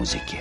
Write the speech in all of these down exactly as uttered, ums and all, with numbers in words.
muzike.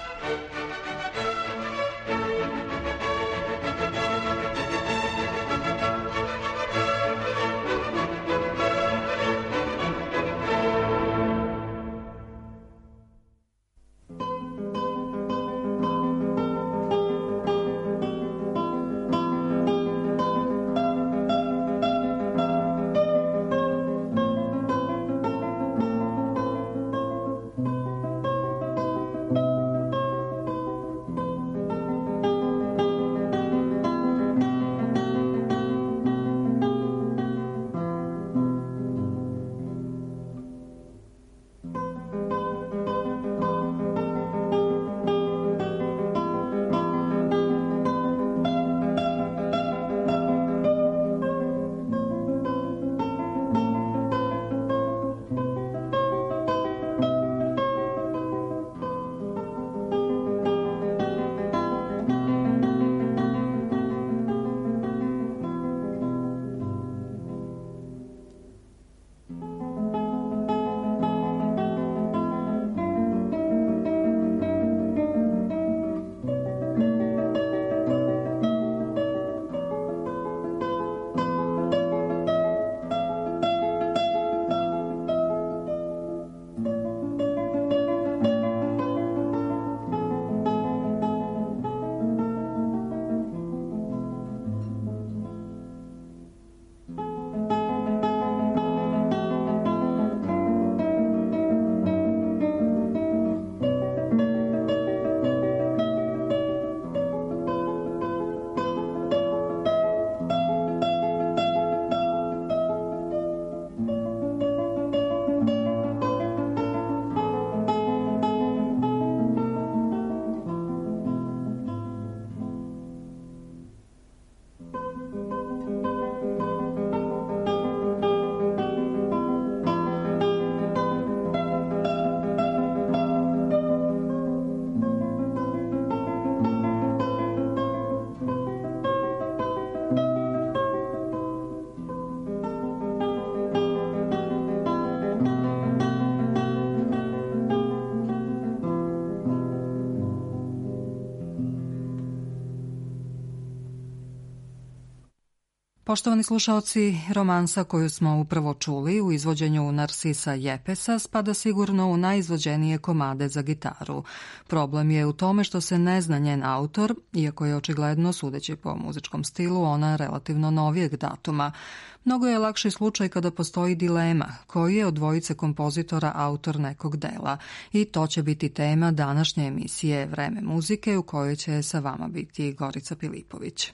Poštovani slušaoci, romansa koju smo upravo čuli u izvođenju Narsisa Jepesa spada sigurno u najizvođenije komade za gitaru. Problem je u tome što se ne zna njen autor, iako je očigledno, sudeći po muzičkom stilu, ona relativno novijeg datuma. Mnogo je lakši slučaj kada postoji dilema koji je od dvojice kompozitora autor nekog dela i to će biti tema današnje emisije Vreme muzike u kojoj će sa vama biti Gorica Pilipović.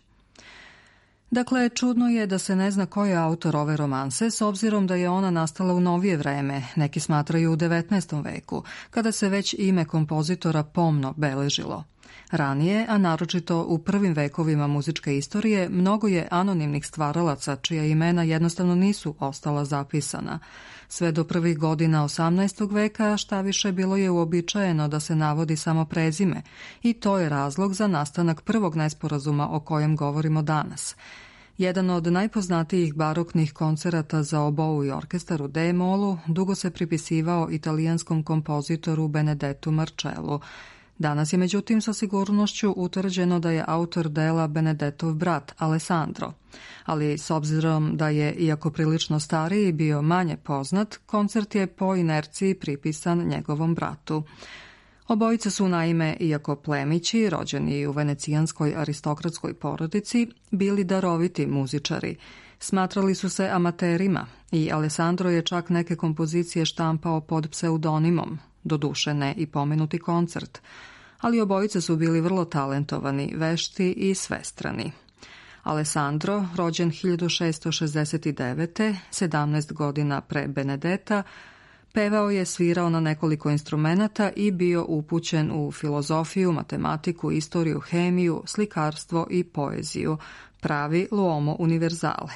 Dakle, čudno je da se ne zna ko je autor ove romanse s obzirom da je ona nastala u novije vreme, neki smatraju u devetnaestom veku, kada se već ime kompozitora pomno beležilo. Ranije, a naročito u prvim vekovima muzičke istorije, mnogo je anonimnih stvaralaca čija imena jednostavno nisu ostala zapisana. Sve do prvih godina osamnaestog veka šta više bilo je uobičajeno da se navodi samo prezime i to je razlog za nastanak prvog nesporazuma o kojem govorimo danas. Jedan od najpoznatijih baroknih koncerata za obou i orkestar u D-molu dugo se pripisivao italijanskom kompozitoru Benedettu Marcellu. Danas je međutim sa sigurnošću utvrđeno da je autor dela Benedettov brat Alessandro, ali s obzirom da je, iako prilično stariji, bio manje poznat, koncert je po inerciji pripisan njegovom bratu. Obojica su naime, iako plemići, rođeni u venecijanskoj aristokratskoj porodici, bili daroviti muzičari. Smatrali su se amaterima i Alessandro je čak neke kompozicije štampao pod pseudonimom, doduše ne i pomenuti koncert, ali obojice su bili vrlo talentovani, vešti i svestrani. Alessandro, rođen hiljadu šessto šezdeset devete, sedamnaest godina pre Benedeta, pevao je, svirao na nekoliko instrumenata i bio upućen u filozofiju, matematiku, istoriju, hemiju, slikarstvo i poeziju, pravi l'uomo univerzale.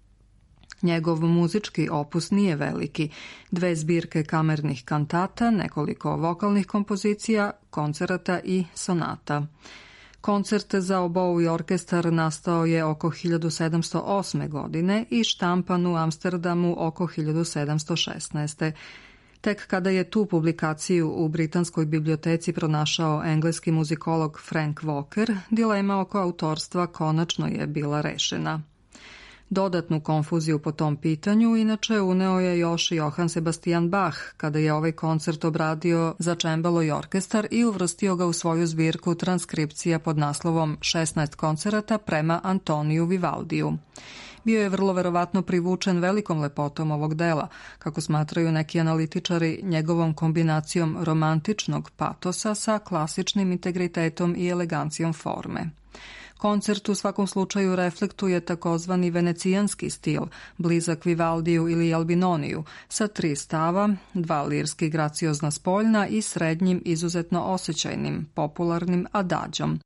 Njegov muzički opus nije veliki, dve zbirke kamernih kantata, nekoliko vokalnih kompozicija, koncerata i sonata. Koncert za obou i orkestar nastao je oko hiljadu sedamsto osme godine i štampan u Amsterdamu oko hiljadu sedamsto šesnaeste. Tek kada je tu publikaciju u Britanskoj biblioteci pronašao engleski muzikolog Frank Walker, dilema oko autorstva konačno je bila rešena. Dodatnu konfuziju po tom pitanju inače uneo je još Johann Sebastian Bach kada je ovaj koncert obradio za čembalo i orkestar i uvrstio ga u svoju zbirku transkripcija pod naslovom šesnaest koncerata prema Antoniju Vivaldiju. Bio je vrlo verovatno privučen velikom lepotom ovog dela, kako smatraju neki analitičari, njegovom kombinacijom romantičnog patosa sa klasičnim integritetom i elegancijom forme. Koncert u svakom slučaju reflektuje takozvani venecijanski stil, blizak Vivaldiju ili Albinoniju, sa tri stava, dva lirski graciozna spoljna i srednjim izuzetno osjećajnim, popularnim adađom.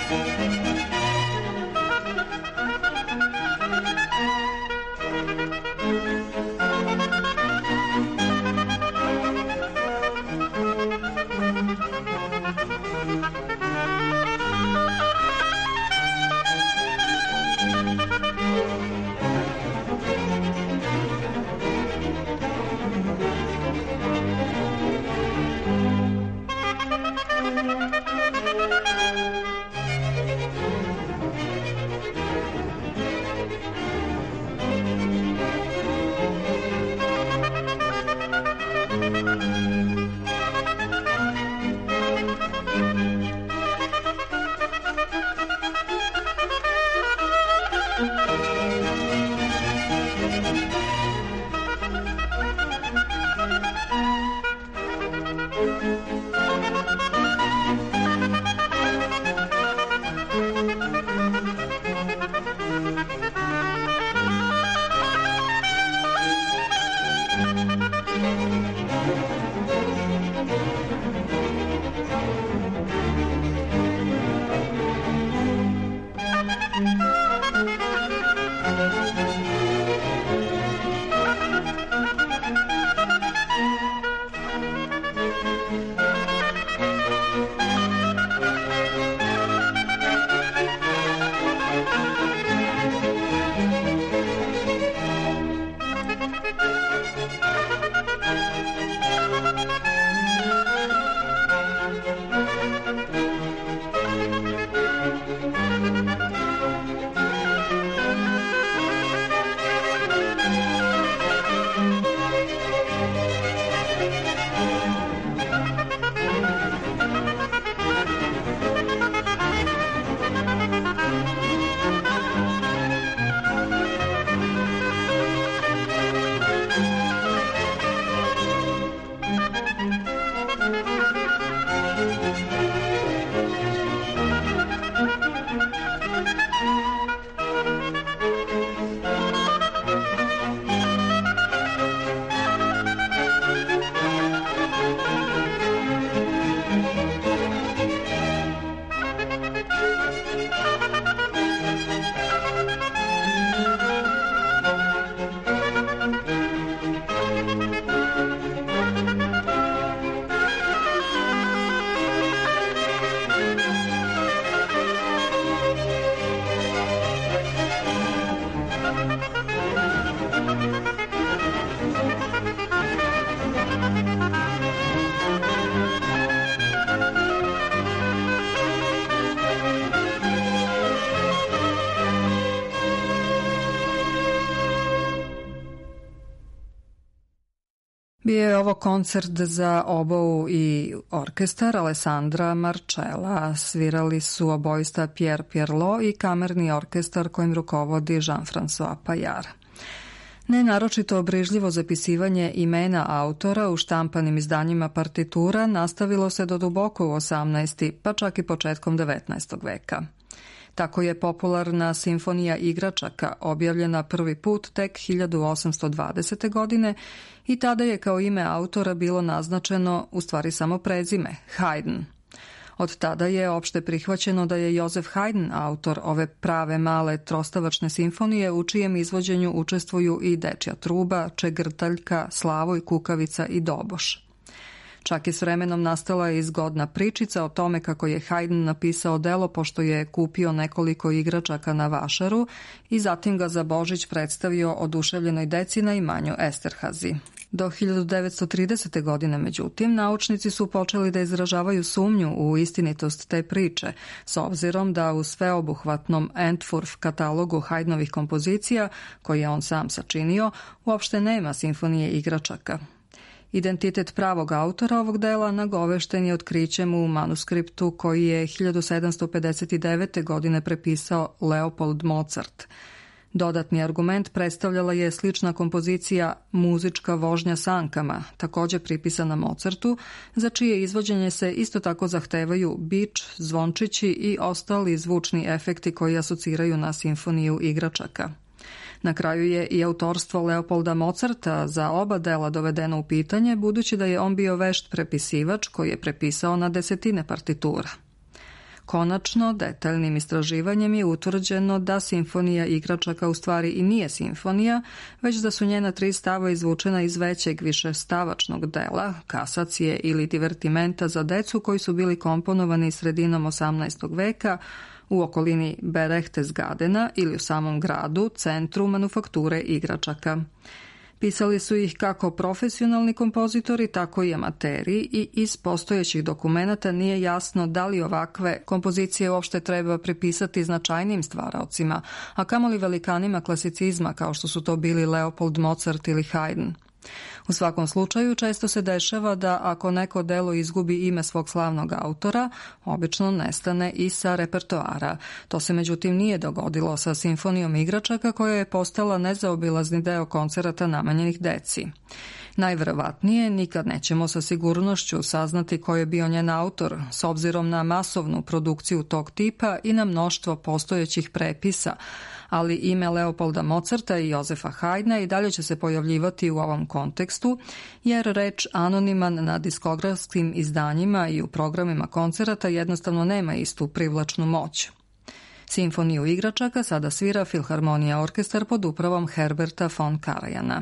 Bio je ovo koncert za obou i orkestar Alessandra Marcella. Svirali su obojista Pierre Pierlot i kamerni orkestar kojim rukovodi Jean-François Paillard. Nenaročito brižljivo zapisivanje imena autora u štampanim izdanjima partitura nastavilo se do duboko u osamnaesti. pa čak i početkom devetnaestog veka. Tako je popularna simfonija igračaka objavljena prvi put tek hiljadu osamsto dvadesete. godine i tada je kao ime autora bilo naznačeno u stvari samo prezime, Haydn. Od tada je opšte prihvaćeno da je Josef Haydn autor ove prave male trostavačne simfonije u čijem izvođenju učestvuju i Dečja truba, Čegrtaljka, Slavoj, Kukavica i Doboš. Čak i s vremenom nastala je i zgodna pričica o tome kako je Haydn napisao delo pošto je kupio nekoliko igračaka na vašaru i zatim ga za Božić predstavio oduševljenoj deci na imanju Esterhazy. Do hiljadu devetsto tridesete. godine, međutim, naučnici su počeli da izražavaju sumnju u istinitost te priče, s obzirom da u sveobuhvatnom Entwurf katalogu Haydnovih kompozicija, koji je on sam sačinio, uopšte nema simfonije igračaka. Identitet pravog autora ovog dela nagovešten je otkrićem u manuskriptu koji je hiljadu sedamsto pedeset devete. godine prepisao Leopold Mozart. Dodatni argument predstavljala je slična kompozicija Muzička vožnja sankama, također pripisana Mozartu, za čije izvođenje se isto tako zahtevaju bič, zvončići i ostali zvučni efekti koji asociraju na simfoniju igračaka. Na kraju je i autorstvo Leopolda Mozarta za oba dela dovedeno u pitanje, budući da je on bio vešt prepisivač koji je prepisao na desetine partitura. Konačno, detaljnim istraživanjem je utvrđeno da simfonija igračaka u stvari i nije simfonija, već da su njena tri stava izvučena iz većeg višestavačnog dela, kasacije ili divertimenta za decu koji su bili komponovani sredinom osamnaestog veka u okolini Berchtesgadena ili u samom gradu, centru manufakture igračaka. Pisali su ih kako profesionalni kompozitori, tako i amateri i iz postojećih dokumenata nije jasno da li ovakve kompozicije uopšte treba pripisati značajnim stvaraocima, a kamoli velikanima klasicizma kao što su to bili Leopold Mozart ili Haydn. U svakom slučaju često se dešava da ako neko delo izgubi ime svog slavnog autora, obično nestane i sa repertoara. To se međutim nije dogodilo sa simfonijom igračaka koja je postala nezaobilazni deo koncerata namenjenih deci. Najverovatnije nikad nećemo sa sigurnošću saznati ko je bio njen autor, s obzirom na masovnu produkciju tog tipa i na mnoštvo postojećih prepisa, ali ime Leopolda Mozarta i Jozefa Haydna i dalje će se pojavljivati u ovom kontekstu, jer reč anoniman na diskografskim izdanjima i u programima koncerata jednostavno nema istu privlačnu moć. Simfoniju igračaka sada svira Filharmonija orkestar pod upravom Herberta von Karajana.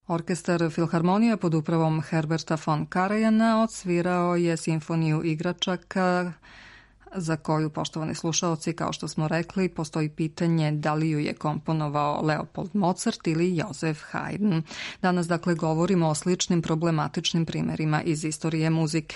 Orkestar Filharmonija pod upravom Herberta von Karajana odsvirao je simfoniju igračaka za koju, poštovani slušaoci, kao što smo rekli, postoji pitanje da li ju je komponovao Leopold Mozart ili Josef Haydn. Danas, dakle, govorimo o sličnim problematičnim primerima iz istorije muzike.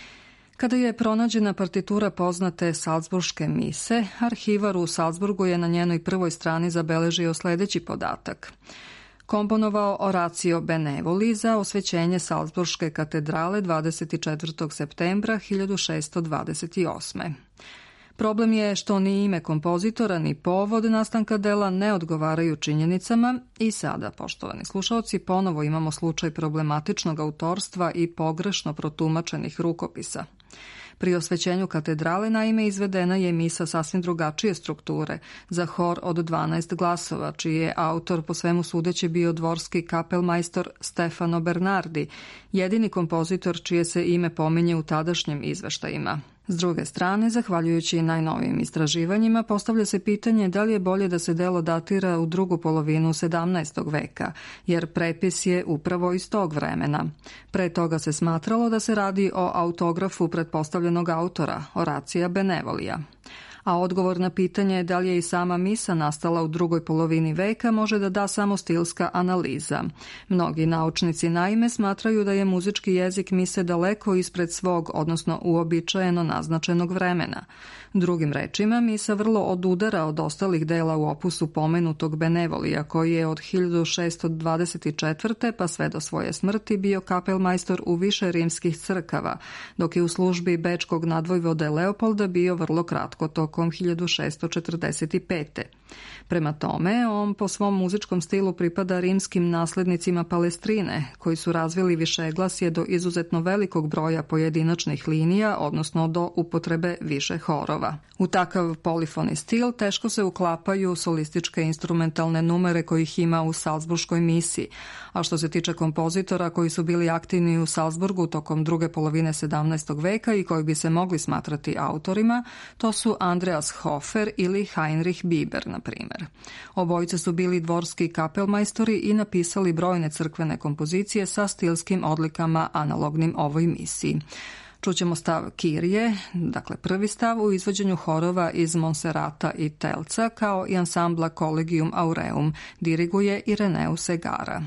Kada je pronađena partitura poznate Salzburške mise, arhivar u Salzburgu je na njenoj prvoj strani zabeležio sledeći podatak. Komponovao Oracio Benevoli za osvećenje Salzburške katedrale dvadeset četvrtog septembra hiljadu šeststo dvadeset osme. Problem je što ni ime kompozitora ni povod nastanka dela ne odgovaraju činjenicama i sada, poštovani slušaoci, ponovo imamo slučaj problematičnog autorstva i pogrešno protumačenih rukopisa. Pri osvećenju katedrale, naime, izvedena je misa sasvim drugačije strukture, za hor od dvanaest glasova, čiji je autor po svemu sudeći bio dvorski kapelmajstor Stefano Bernardi, jedini kompozitor čije se ime pominje u tadašnjim izveštajima. S druge strane, zahvaljujući najnovijim istraživanjima, postavlja se pitanje da li je bolje da se delo datira u drugu polovinu sedamnaestog veka, jer prepis je upravo iz tog vremena. Pre toga se smatralo da se radi o autografu pretpostavljenog autora, Oracija Benevolija. A odgovor na pitanje da li je i sama misa nastala u drugoj polovini veka može da da samo stilska analiza. Mnogi naučnici naime smatraju da je muzički jezik mise daleko ispred svog, odnosno uobičajeno naznačenog vremena. Drugim rečima, misa vrlo odudara od ostalih dela u opusu pomenutog Benevolija, koji je od hiljadu šeststo dvadeset četvrte pa sve do svoje smrti bio kapelmajstor u više rimskih crkava, dok je u službi bečkog nadvojvode Leopolda bio vrlo kratko tokom hiljadu šeststo četrdeset pete. Prema tome, on po svom muzičkom stilu pripada rimskim naslednicima Palestrine, koji su razvili višeglasje do izuzetno velikog broja pojedinačnih linija, odnosno do upotrebe više horova. U takav polifoni stil teško se uklapaju solističke instrumentalne numere kojih ima u Salzburškoj misi, a što se tiče kompozitora koji su bili aktivni u Salzburgu tokom druge polovine sedamnaestog veka i koji bi se mogli smatrati autorima, to su Andreas Hofer ili Heinrich Biber, na primjer. Obojice su bili dvorski kapelmajstori i napisali brojne crkvene kompozicije sa stilskim odlikama analognim ovoj misiji. Čućemo stav Kirije, dakle prvi stav u izvođenju horova iz Monserrata i Telca, kao i ansambla Collegium Aureum, diriguje Ireneu Segara.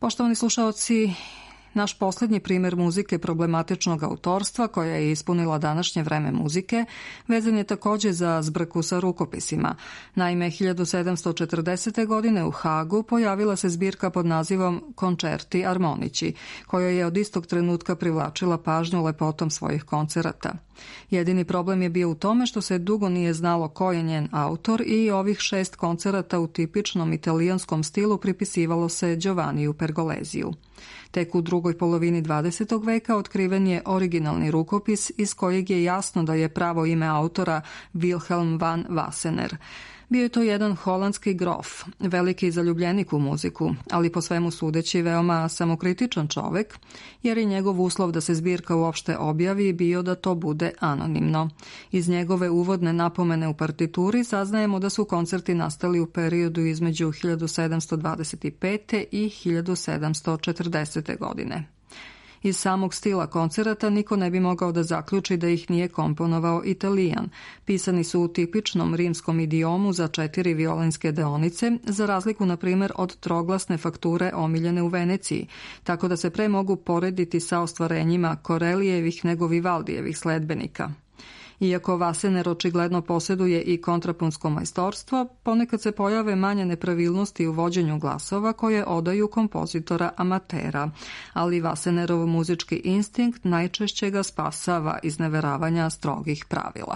Poštovani slušaoci, naš posljednji primjer muzike problematičnog autorstva koja je ispunila današnje vreme muzike vezan je također za zbrku sa rukopisima. Naime, hiljadu sedamsto četrdesete. godine u Hagu pojavila se zbirka pod nazivom Koncerti Armonici, koja je od istog trenutka privlačila pažnju lepotom svojih koncerata. Jedini problem je bio u tome što se dugo nije znalo ko je njen autor i ovih šest koncerata u tipičnom italijanskom stilu pripisivalo se Giovanniju Pergolesiju. Tek u drugoj polovini dvadesetog veka otkriven je originalni rukopis iz kojeg je jasno da je pravo ime autora Wilhelm van Wassenaer. Bio je to jedan holandski grof, veliki zaljubljenik u muziku, ali po svemu sudeći veoma samokritičan čovek, jer je njegov uslov da se zbirka uopšte objavi bio da to bude anonimno. Iz njegove uvodne napomene u partituri saznajemo da su koncerti nastali u periodu između hiljadu sedamsto dvadeset pete. i hiljadu sedamsto četrdesete. godine. Iz samog stila koncerata niko ne bi mogao da zaključi da ih nije komponovao Italijan. Pisani su u tipičnom rimskom idiomu za četiri violinske deonice, za razliku, na primjer, od troglasne fakture omiljene u Veneciji, tako da se pre mogu porediti sa ostvarenjima Korelijevih nego Vivaldijevih sledbenika. Iako Wassenaer očigledno posjeduje i kontrapunsko majstorstvo, ponekad se pojave manje nepravilnosti u vođenju glasova koje odaju kompozitora amatera, ali Wassenaerov muzički instinkt najčešće ga spasava iz neveravanja strogih pravila.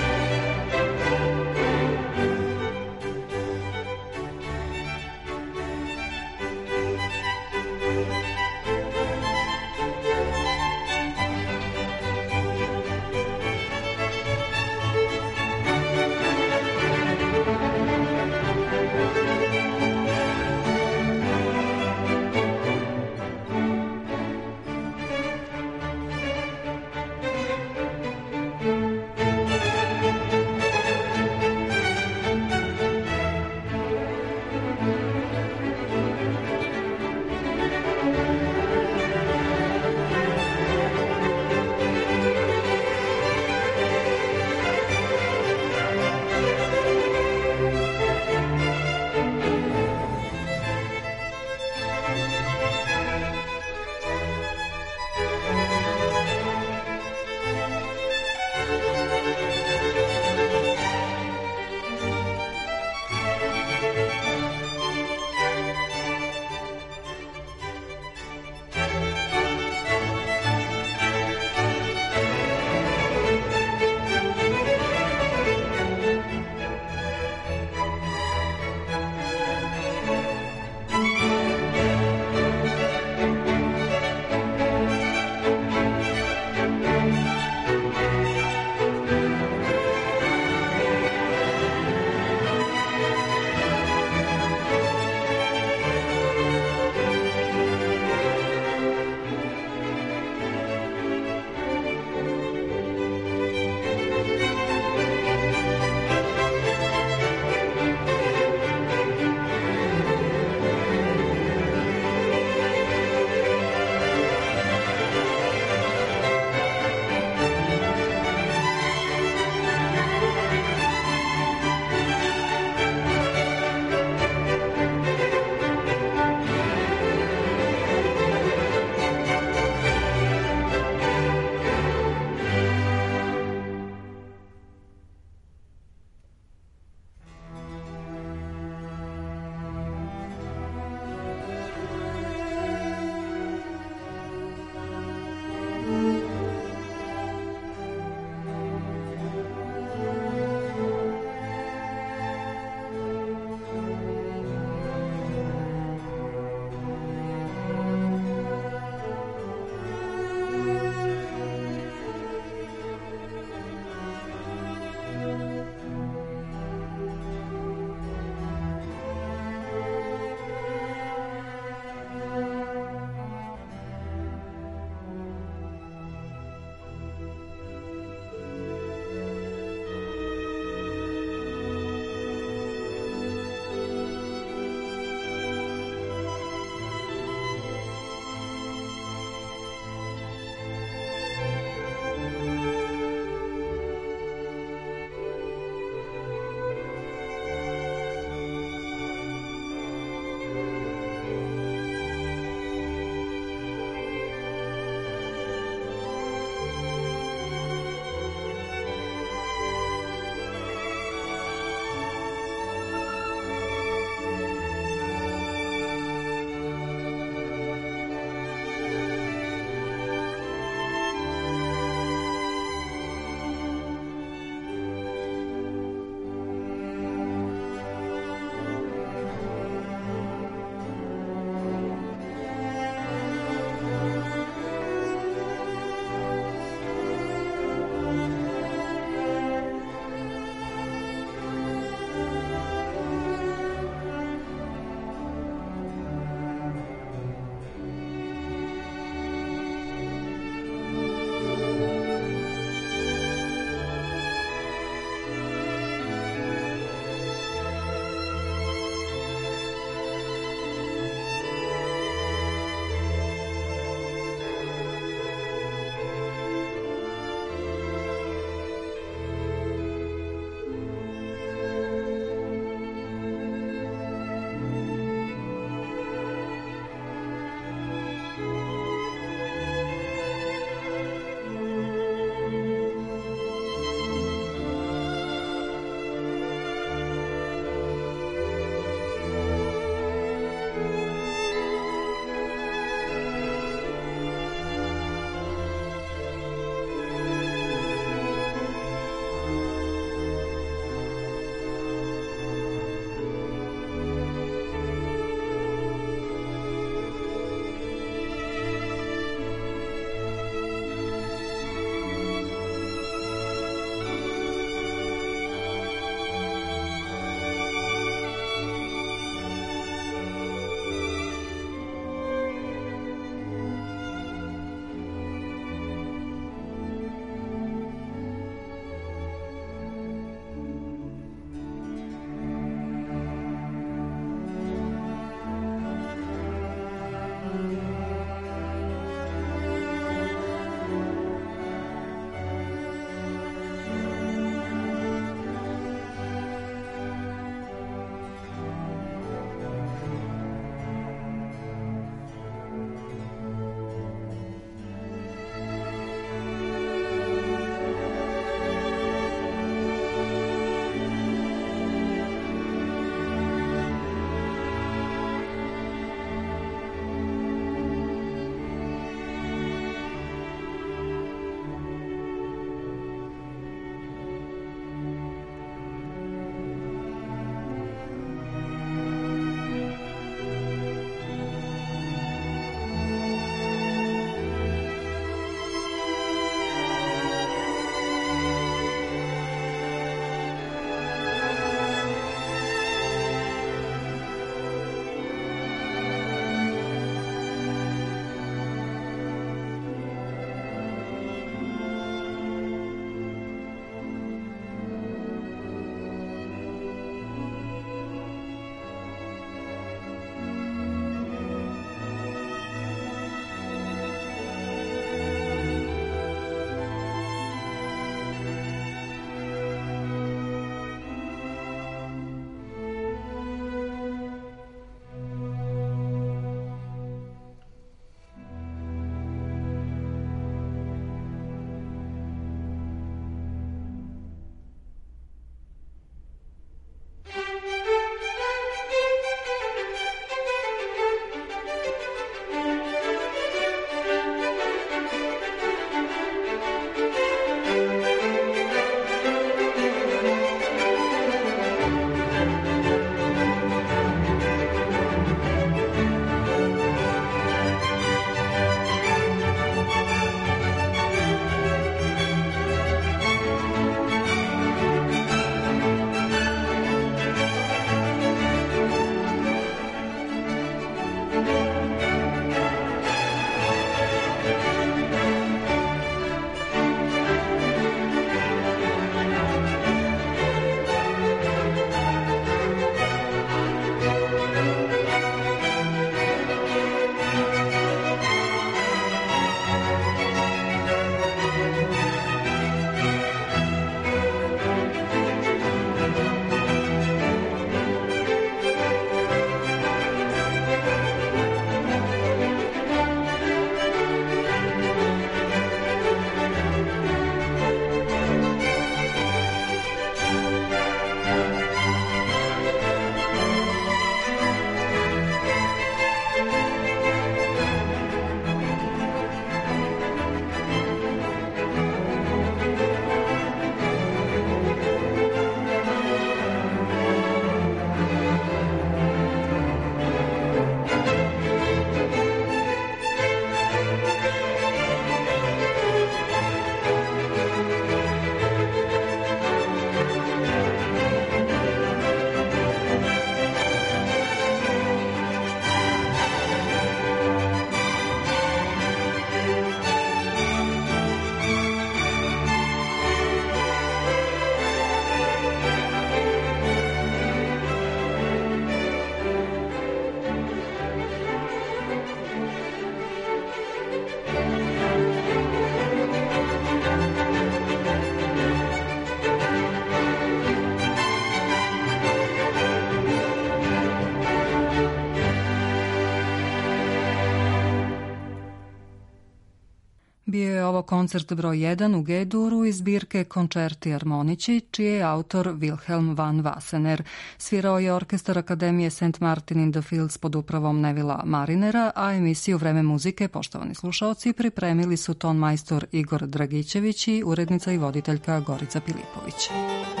ovo koncert broj jedan u G-duru iz zbirke Koncerti Armonici, čiji je autor Wilhelm van Wassenaar. Svirao je orkestar Akademije Saint Martin in the Fields pod upravom Nevila Marinera, a emisiju Vreme muzike, poštovani slušaoci, pripremili su ton majstor Igor Dragićević i urednica i voditeljka Gorica Pilipović.